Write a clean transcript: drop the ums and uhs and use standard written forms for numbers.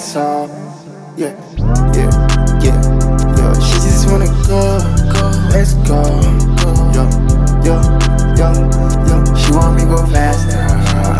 that's all. Yeah, yeah, yeah, yeah. She just wanna go, let's go. Yo, yo, yo, yo. She want me go faster.